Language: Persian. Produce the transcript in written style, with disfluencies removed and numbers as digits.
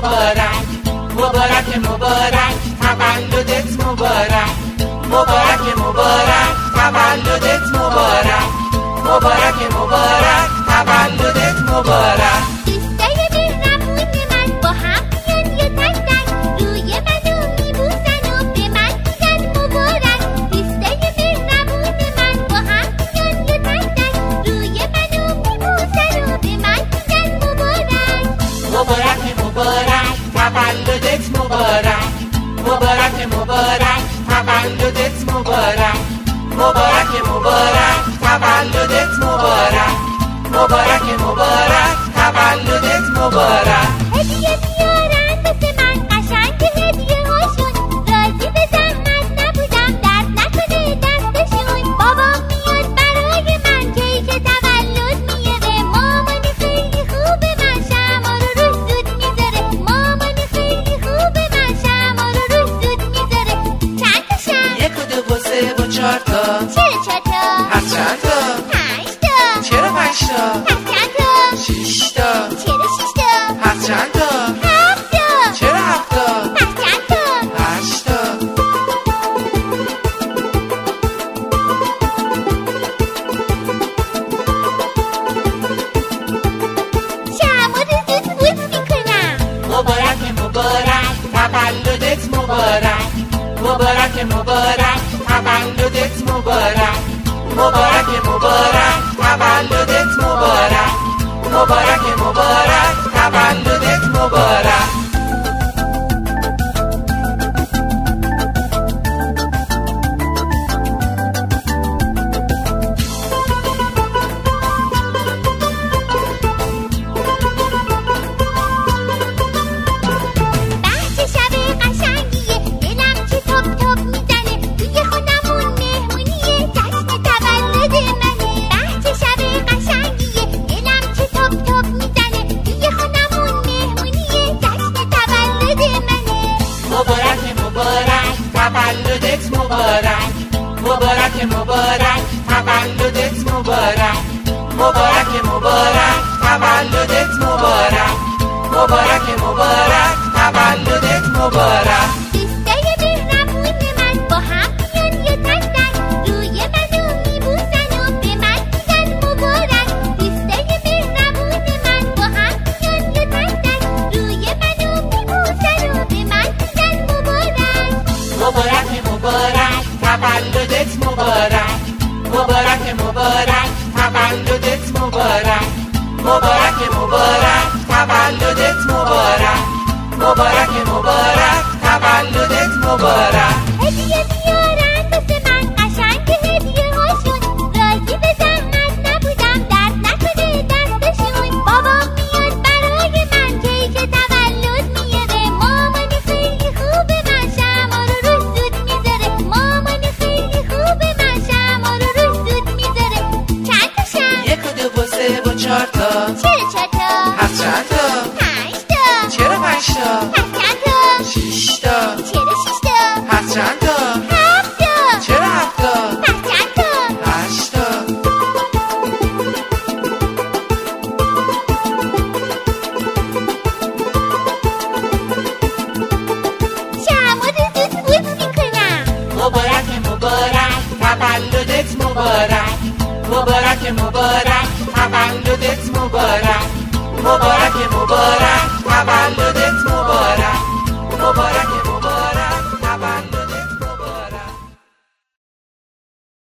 مبارک، مبارک مبارک تولدت مبارک، مبارک مبارک تولدت مبارک، مبارک مبارک تولدت مبارک. دوستای مهربون من با هم میان یه تک تک روی منو میبوسن و به من میگن مبارک. دوستای مهربون من با هم میان یه تک تک روی منو میبوسن و به من میگن مبارک. مبارک مبارک تولدت مبارک، مبارک مبارک تولدت مبارک، مبارک مبارک تولدت مبارک، مبارک مبارک تولدت مبارک. هدیه میارن واسه من قشنگ هدیه هاشون، راضی به زحمت نبودم درد نکنه دستشون. بابام میاد برای من کیک تولد میاره، مامان خیلی خوبه من شمع رو روش زود میذاره، مامان خیلی خوبه من شمع رو روش زود میذاره. چند تا شمع؟ یک و دو و سه و چهار تا. چرا چهار تا؟ پس چند تا؟ 5 تا. چرا 5 تا؟ پس چند تا؟ 6 تا. چرا 6 تا؟ پس چند تا؟ 7 تا. چرا 7 تا؟ پس چند تا؟ 8 تا. شمع رو زود بود میکنم. مبارک مبارک تولدت مبارک، مبارک مبارک تولدت مبارک، مبارک مبارک تولدت مبارک، مبارک مبارک تولدت مبارک. بحث شب قشنگیه، دلم که تاپ تاپ میزنه، توی خونمون مهمونیه، جشن تولد منه. بحث شب قشنگیه، دلم که تاپ تاپ میزنه، توی خونمون مهمونیه، جشن تولد منه. مبارک مبارک تولدت مبارک، مبارک مبارک تولدت مبارک، مبارک مبارک تولدت مبارک، مبارک مبارک تولدت مبارک. دوستای مهربون من با هم میان یه تک تک روی منو میبوسن و به من میگن مبارک. دوستای مهربون من با هم میان یه تک تک روی منو میبوسن و به من میگن مبارک. مبارک مبارک تولدت مبارک، مبارک مبارک تولدت مبارک، مبارک مبارک تولدت مبارک، مبارک مبارک تولدت مبارک. هدیه میارن واسه من قشنگ هدیه هاشون، راضی به زحمت نبودم درد نکنه دستشون. بابام میاد برای من کیک تولد میاره، مامان خیلی خوبه من شمع رو روش زود میذاره، مامان خیلی خوبه من شمع رو روش زود میذاره. چند تا شمع؟ یک و دو و سه و چهار تا. چرا چهار تا؟ پس چند تا؟ 5 تا. چرا 5 تا؟ پس چند تا؟ 6 تا. چرا 6 تا؟ پس چند تا؟ 7 تا. چرا 7 تا؟ پس چند تا؟ 8 تا. شمع رو زود بود میکنم. مبارک مبارک تولدت مبارک، مبارک مبارک تولدت مبارک، مبارک